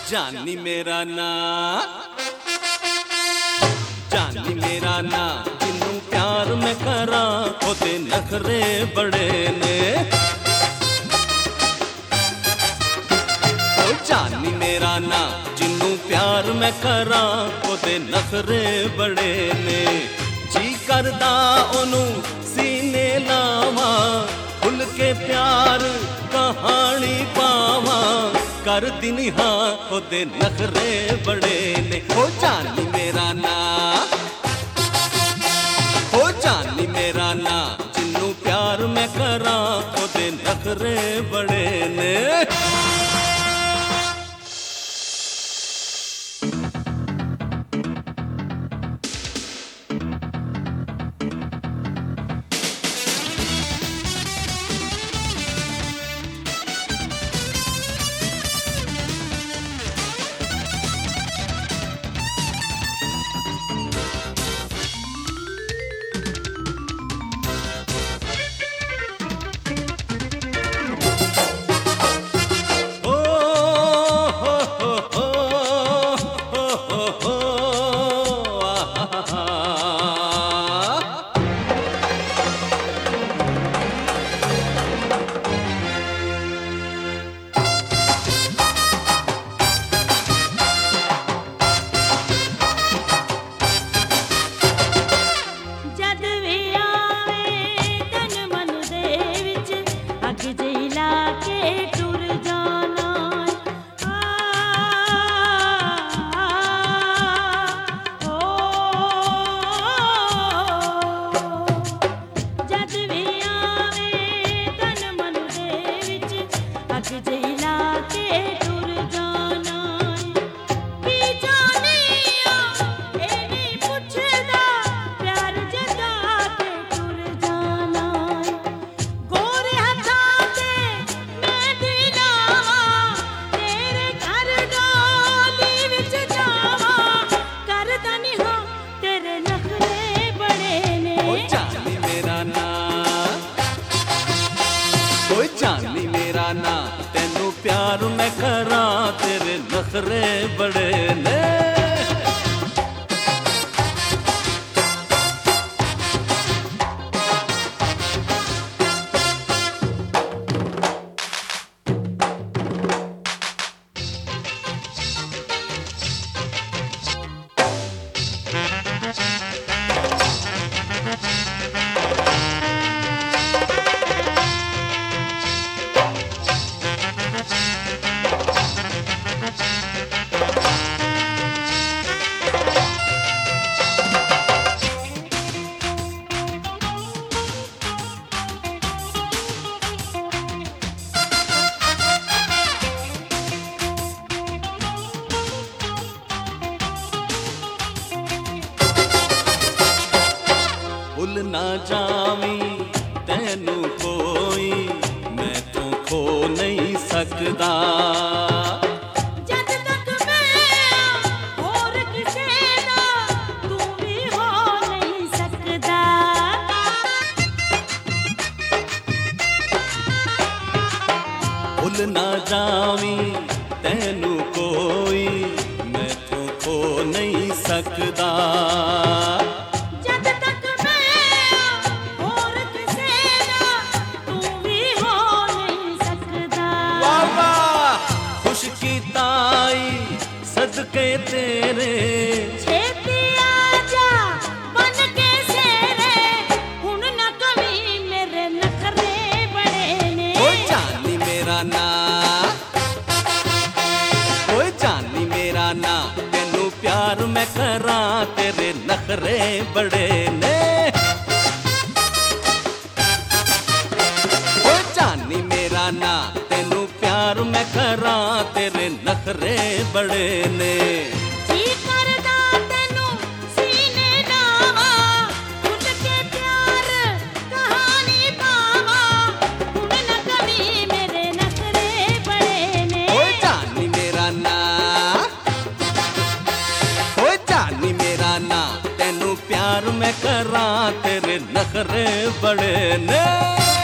जानी मेरा ना, जानी मेरा ना, जिन्नू प्यार मैं करा ओदे नखरे बड़े ने। ओ जानी मेरा ना, जिन्नू प्यार मैं करा ओदे नखरे बड़े ने। जी करदा ओनू सीने लावा, खुल के प्यार कहानी पावा, कर दिन हाँ ओदे नखरे बड़े ने। ओ जानी मेरा ना, ओ जानी मेरा ना, जिन्नू प्यार मैं करा ओदे नखरे बड़े ने। जानी मेरा ना, तेनू प्यार मैं करा तेरे नखरे बड़े ने। भुल ना जावी तैनू कोई, मैं तो खो नहीं सकदा। जद तक मैं और किसे दा, तू भी हो नहीं सकदा। भुल ना जावी तैनू कोई, मैं तो खो नहीं सकदा। सदके तेरे छेती आजा बन के सेरे, हुण ना कभी मेरे नखरे बड़े ने। ओ जानी मेरा ना, ओ जानी मेरा ना, तेनू प्यार मैं करा तेरे नखरे बड़े ने। ओ जानी मेरा ना, तेनू प्यार मैं करा तेरे नखरे बड़े ने। जी करदा तैनू सीने लावा, खुल के प्यार कहानी पावा, हुण ना कभी मेरे नखरे बड़े ने। ओ जानी मेरा ना, ओ जानी मेरा ना, तेनू प्यार मैं करा तेरे नखरे बड़े ने।